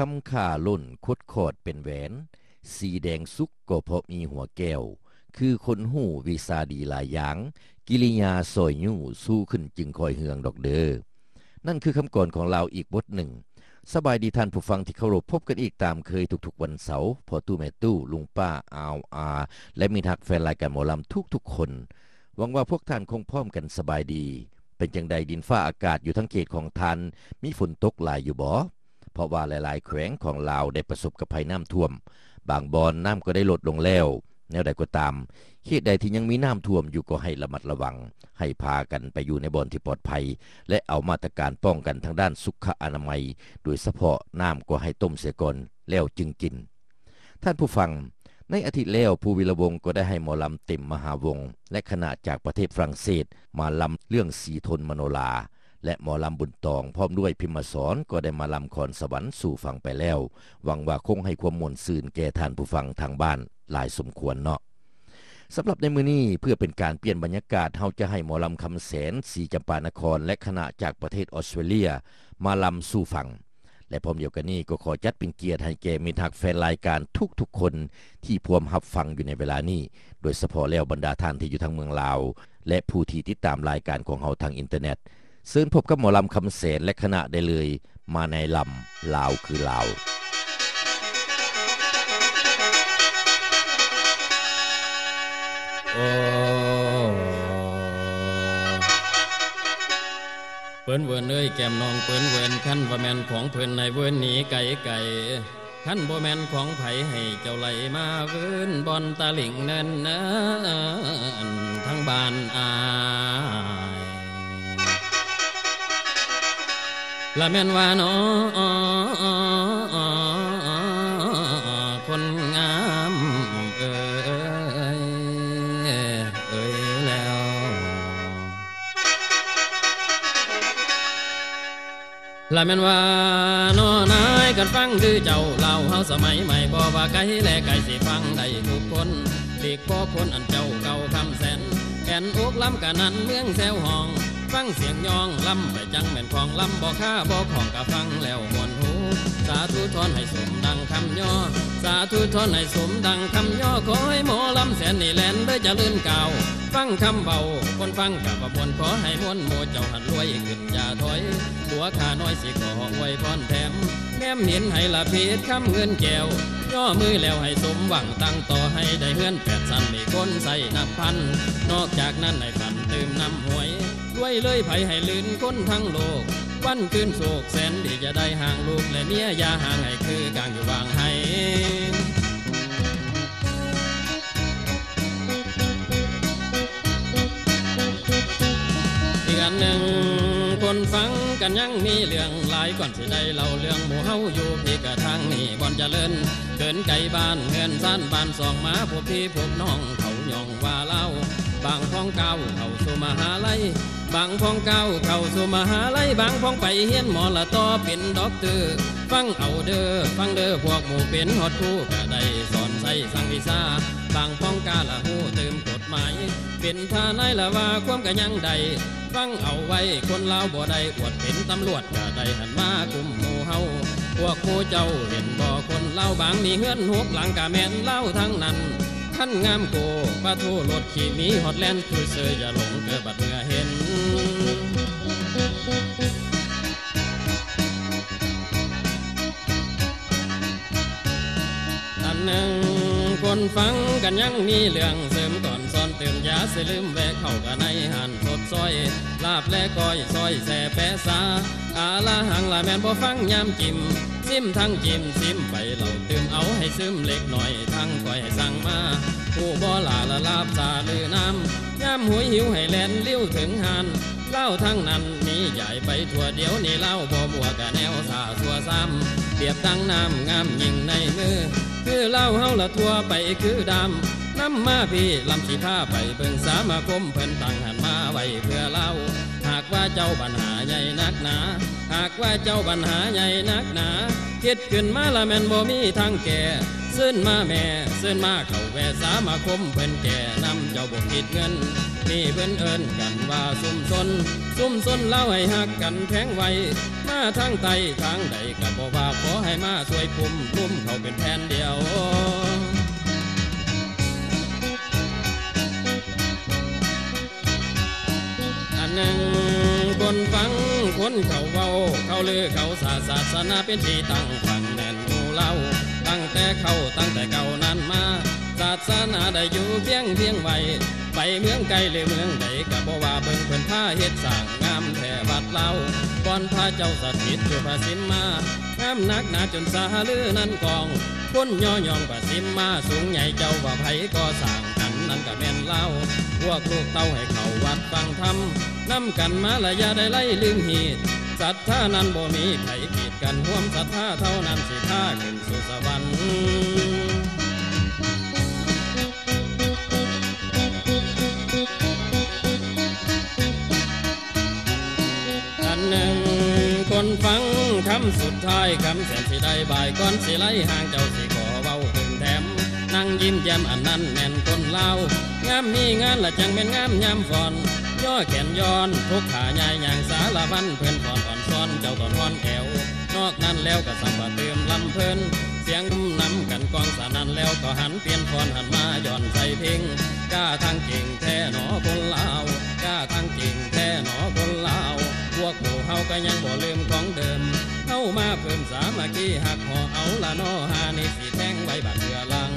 ำข่าล่นคดคอดเป็นแหวนสีแดงสุกก็เพราะมีหัวแก้วคือคนหู้วิสาดีหลายอย่างกิริยาซอยยู่สู้ขึ้นจึงคอยเฮืองดอกเดอนั่นคือคำกรของเราอีกบทหนึ่งสบายดีท่านผู้ฟังที่เคารพพบกันอีกตามเคยทุกๆวันเสาร์พอตู้แม่ตู้ลุงป้าอาวอาและมีทักแฟนรายการหมอลำทุกๆคนหวังว่าพวกท่านคงพร้อมกันสบายดีเป็นจังใดดินฟ้าอากาศอยู่ทั้งเขตของท่านมีฝนตกหลายอยู่บ่เพราะว่าหลายๆแขวงของลาวได้ประสบกับภัยน้ำท่วมบางบ่อนน้ำก็ได้ลดลงแล้วแนวใดก็ตามเขตใดที่ยังมีน้ำท่วมอยู่ก็ให้ระมัดระวังให้พากันไปอยู่ในบ่อนที่ปลอดภัยและเอามาตรการป้องกันทางด้านสุขอนามัยโดยเฉพาะน้ำก็ให้ต้มเสียก่อนแล้วจึงกินท่านผู้ฟังในอาทิตย์แล้วภูวิรวงศ์ก็ได้ให้หมอลำเต็มมหาวงศ์และคณะจากประเทศฝรั่งเศสมาลำเรื่องสีทนมโนราและหมอลำบุญตองพร้อมด้วยพิมพ์สอนก็ได้มาลำคอนสวรรค์สู่ฟังไปแล้วหวังว่าคงให้ความม่วนซื่นแก่ท่านผู้ฟังทางบ้านหลายสมควรเนาะสำหรับในมื้อนี้เพื่อเป็นการเปลี่ยนบรรยากาศเฮาจะให้หมอลำคำแสนศรีจำปานครและคณะจากประเทศออสเตรเลียมาลำสู่ฟังและพร้อมเดียวกันนี้ก็ขอจัดเป็นเกียรติให้แก่มิตรฮักแฟนรายการทุกๆคนที่พวมรับฟังอยู่ในเวลานี้โดยเฉพาะแล้วบรรดาท่านที่อยู่ทางเมืองลาวและผู้ที่ติดตามรายการของเฮาทางอินเทอร์เน็ตเชิญพบกับหมอลำคำแสนและคณะได้เลยมาในลำลาวคือลาวโอ้เปิ้นเวินเอ้ยแก้มน้องเปิ้นเวินคันว่าแม่นของเพิ่นในเวินหนีไก่คันบ่แม่นของไผให้เจ้าไหลมาเวินบอนตาหลิงเนินทั้งบ้านอายละแม่นว่าน้อคนงามเอ้ยแล้วละแม่นว่าน้อนายกันฟังดื้อเจ้าเล่าเฮาสมัยใหม่บ่ว่าไกลและไกลสิฟังได้ทุกคนเด็กพ่อคนอันเจ้าเก่าคำแสนแก่นอกล้ำกะนั้นเมืองแซวห้องฟังเสียงยองล้ำไปจังแม่นของล้ำบ่ค่าบ่ของกะฟังแล้วมวนหูสาธุทอนให้สมดังคำย่อสาธุทอนให้สมดังคำย่อขอให้หมอลำแสนนี่แลนได้เจริญก้าวฟังคำเบาคนฟังกะบ่บ่นขอให้มวลโมเจ้าหันรวยขึ้นอย่าถอยตัวข้าน้อยสิขออวยพรแถมแม่มเห็นให้ละเพชรคำเงินแก้วย่อมือแล้วให้สมหวังตั้งต่อให้ได้เฮือน8ชั้นมีคนใส่นับพันนอกจากนั้นให้ฝันตื่มน้ำหวยด้วยเลยไผให้ลื่นคนทั้งโลกวันคืนโศกแสนที่จะได้ห่างลูกและเมียอย่าห่างให้คือกลางอยู่วางให้อีกอันหนึ่งคนฟังกันยังมีเรื่องหลายก่อนสิได้เล่าเรื่องหมู่เฮาอยู่พี่กะทางนี่บ่อนเจริญเกินไกลบ้านเงินซ่านบ้านสองมาพวกพี่พวกน้องเขาย่องว่าเล่าบางพ้องเก่าเข้าสู่มหาลัยบางพ้องเก่าเข้าสู่มหาลัยบางพ้องไปเฮียนหมอละต่อเป็นด็อกเตอร์ฟังเอาเด้อฟังเด้อพวกหมู่เป็นฮอดผู้ก็ได้สอนใส่สั่งวิชาบางพ้องกาละฮู้ตื่มกฎหมายเป็นทนายละว่าความก็ยังได้ฟังเอาไว้คนลาวบ่ได้อวดเป็นตำรวจก็ได้หันมากุมหมู่เฮาพวกผู้เจ้าเห็นบ่คนลาวบางมีเฮือนหกหลังกะแม่นลาวทั้งนั้นท่านงามโกปะทูรถขี่มีฮอตแลนด์คือเสืออย่าหลงเกิดบัดเมื่อเห็นอันหนึ่งคนฟังกันยังมีเรื่องเสริมก่อนซ้อนเติมยาเสลืมแวะเข้ากันในหันสดซอยลาบและก้อยซอยแส่แปะซาอาละหังละแม่นบ่ฟังยามจิ้มซิมทั้งจิ้มซิมไปเหล่าตื่มเอาให้ซึมเล็กหน่อยทั้งก้อยให้สั่งมาผู้บ่ลาละลาบซาลือน้ำยามหวยหิวให้แลนลิ้วถึงหันเล่าทั้งนั้นมีใหญ่ไปทั่วเดียวนี่เล่าบ่บัวกะแนวสาสัวซ้ำเปรียบตั้งน้ำงามยิ่งในมือคือเล่าเฮาละทั่วไปคือดำน้ำมาพี่ลำสิพาไปเบิ่งสามาคมเพิ่นตั้งหันมาไว้เพื่อเล่าหากว่าเจ้าปัญหาใหญ่นักหนาหากว่าเจ้าปัญหาใหญ่นักหนาคิดขึ้นมาละแม่นบ่มีทางแก่ซื้นมาแม่ซื้นมาเข้าแวะสามาคมเพิ่นแก่นำเจ้าบ่คิดเงินนี่เพิ่นเอิ้นกันว่าซุ่มซนซุ่มซนเล่าให้หักกันแพงไว้มาทางใต้ทางใดก็บ่ว่าขอให้มาช่วยปุ่มเขาเป็นแผ่นเดียวอันหนึ่งคนฟังคนเขาเว้าเขาลือเขาศาสนาเป็นที่ตั้งฟังแน่นหมู่เล่าตั้งแต่เก่านั้นมาศาสนาได้อยู่เพียงไว้ไปเมืองไกลหรือเมืองใดก็บ่ว่าเบิ่งเพิ่นพาเฮ็ดสร้างงามแท้บัดเล่าก่อนพระเจ้าสถิตอยู่พระสิมมางามนักหนาจนสาลือนั้นกองคนย่อยองพระสิมมาสูงใหญ่เจ้าว่าไผก็สร้างกันนั่นก็แม่นเล่าพวกลูกเต้าให้เข้าวัดฟังธรรมนำกันมาละอย่าได้ไล่ลืมหีดศรัทธานั้นบ่มีไผกีดกันร่วมศรัทธาเท่านั้นสิพาขึ้นสู่สวรรค์หนึ่งคนฟังคำสุดท้ายคำแสนสิได้บ่ายก่อนสิไล่ห่างเจ้าสิขอเว้าถึงแถมนั่งยิ้มแย้มอันนั้นแม่นคนเล่างามมีงานละจังเป็นงามยามฝอนย่อแขนย้อนทุกขาใหญ่อย่างสารวันเพื่อนอ่อนซ้อนเจ้าตอนฮ้อนแอวนอกนั้นแล้วก็สัมผัสเติมลำเพลินเสียงนำกันกองสานันแล้วก็หันเปลี่ยนพรหันมาย้อนใส่เพลงกล้าทางเก่งแท้หนอคนลาวกล้าทางเก่งแท้หนอคนลาวพวกหมู่เฮาก็ยังบ่ลืมของเดิมเฮามาเพิ่มสามัคคีหักห่อเอาละน้อหานี่สิแทงไว้บัดเถื่อหลัง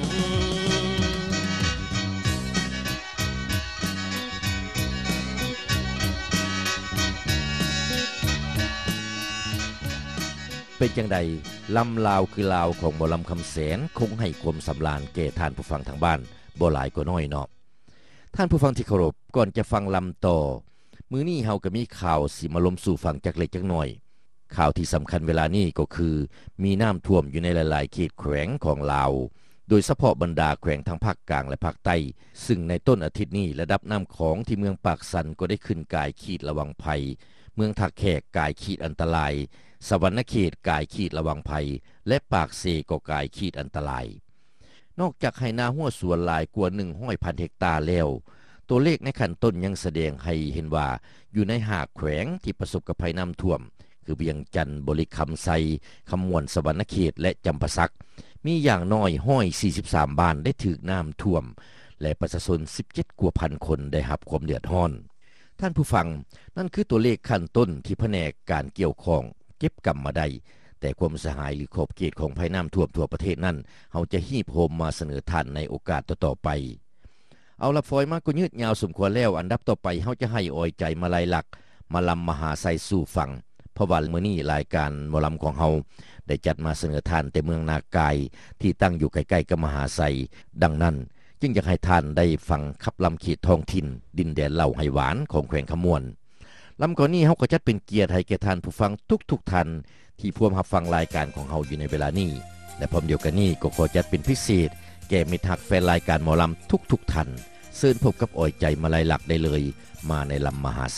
เป็นจังใดลำลาวคือลาวของหมอลำคำแสนคงให้ความสำราญแก่ท่านผู้ฟังทางบ้านบ่หลายก็น้อยเนาะท่านผู้ฟังที่เคารพก่อนจะฟังลำต่อมื้อนี้เฮาก็มีข่าวสิมาลมสู่ฟังจักเล็กจักน้อยข่าวที่สำคัญเวลานี้ก็คือมีน้ำท่วมอยู่ในหลายๆเขตแขวงของลาวโดยเฉพาะบรรดาแขวงทางภาคกลางและภาคใต้ซึ่งในต้นอาทิตย์นี้ระดับน้ำของที่เมืองปากสันก็ได้ขึ้นกายขีดระวังภัยเมืองทักแขกกายขีดอันตรายสวรรณเขตกายขีดระวังภัยและปากเซก็กายขีดอันตรายนอกจากให้นาหัวสวนหลายกว่า100,000 เฮกตาร์แล้วตัวเลขในขั้นต้นยังแสดงให้เห็นว่าอยู่ใน5แขวงที่ประสบกับภัยน้ำท่วมคือเวียงจันทน์บริคำไซคำมวนสวรรณเขตและจำปาสักมีอย่างน้อย143บ้านได้ถูกน้ำท่วมและประชาชน17กว่าพันคนได้รับความเดือดร้อนท่านผู้ฟังนั่นคือตัวเลขขั้นต้นที่แผนกการเกี่ยวข้องเก็บกำมาได้แต่ความเสียหายหรือขอบเขตของภัยน้ำท่วมทั่วประเทศนั้นเฮาจะฮีบโฮมมาเสนอท่านในโอกาสต่อๆไปเอาละฟอยมาก็ยืดยาวสมควรแล้วอันดับต่อไปเฮาจะให้ออยใจมาลายหลักมาลำมหาไซสู่ฟังเพราะว่ามื้อนี้รายการหมอลำของเฮาได้จัดมาเสนอท่านแต่เมืองนากายที่ตั้งอยู่ใกล้ๆกับมหาไซดังนั้นจึงอยากให้ท่านได้ฟังขับลำเขตท้องถิ่นดินแดนเหล่าไหหวานของแขวงขมวนลำก่อนนี้เฮาก็จัดเป็นเกียรติให้แก่ท่านผู้ฟังทุกท่านที่ร่วมรับฟังรายการของเฮาอยู่ในเวลานี้และพร้อมเดียวกันนี้ก็ขอจัดเป็นพิเศษแก่มิตรฮักแฟนรายการหมอลำทุกท่านเชิญพบกับอ้อยใจมาลายหลักได้เลยมาในลำมหาไซ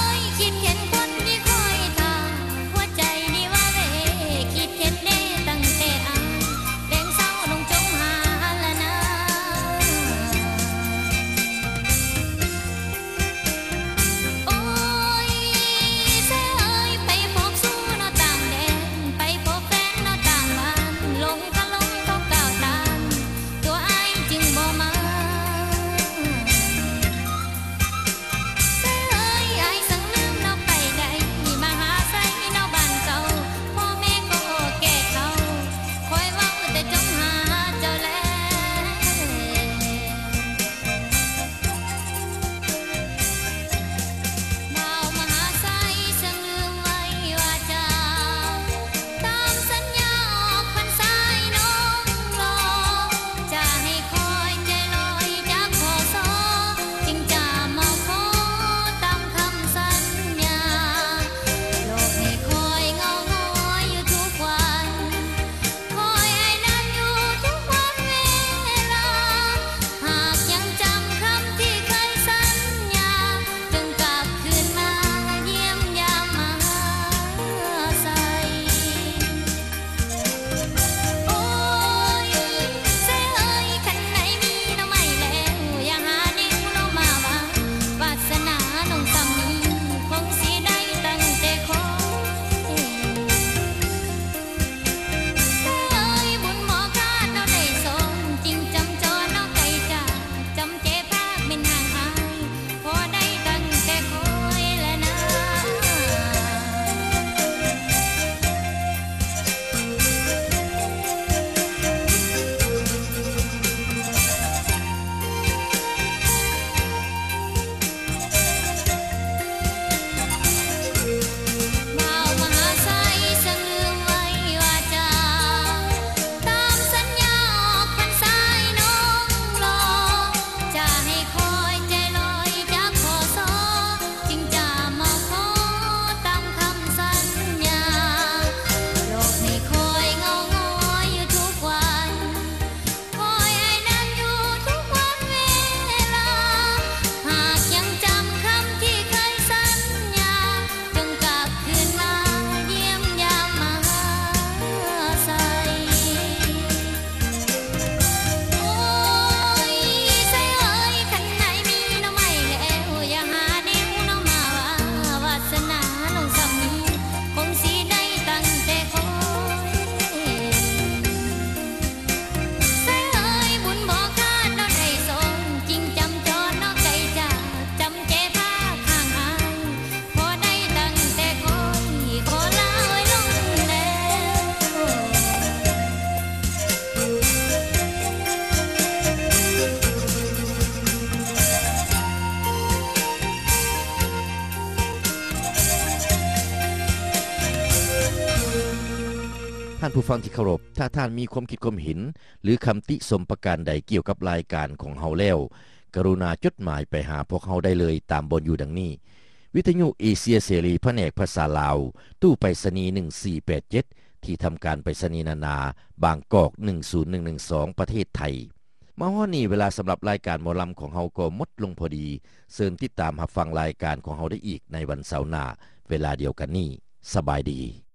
คิดเห็นคนที่คอยทางหัวใจนี่ว่าเวคิดเห็นแน่ตั้งท่านผู้ฟังที่เคารพถ้าท่านมีความคิดความเห็นหรือคำติชมประการใดเกี่ยวกับรายการของเฮาแล้วกรุณาจดหมายไปหาพวกเฮาได้เลยตามบนอยู่ดังนี้วิทยุเอเชียเสรีแผนกภาษาลาวตู้ไปรษณีย์1487ที่ทำการไปรษณีย์นานาบางกอก10112ประเทศไทยมาฮอดนี้เวลาสำหรับรายการหมอลำของเฮาก็หมดลงพอดีเชิญติดตามรับฟังรายการของเฮาได้อีกในวันเสาร์หน้าเวลาเดียวกันนี้สบายดี